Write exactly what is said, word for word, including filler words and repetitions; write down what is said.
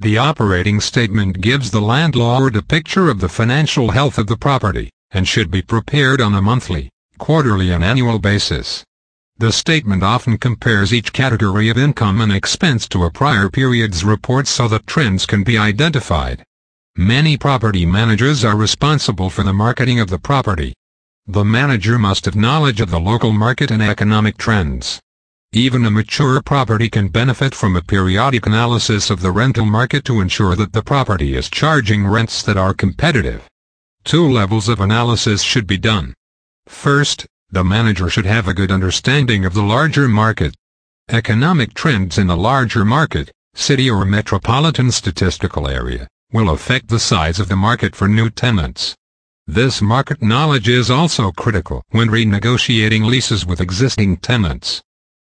The operating statement gives the landlord a picture of the financial health of the property, and should be prepared on a monthly, quarterly and annual basis. The statement often compares each category of income and expense to a prior period's report so that trends can be identified. Many property managers are responsible for the marketing of the property. The manager must have knowledge of the local market and economic trends. Even a mature property can benefit from a periodic analysis of the rental market to ensure that the property is charging rents that are competitive. Two levels of analysis should be done. First, the manager should have a good understanding of the larger market. Economic trends in a larger market, city or metropolitan statistical area, will affect the size of the market for new tenants. This market knowledge is also critical when renegotiating leases with existing tenants.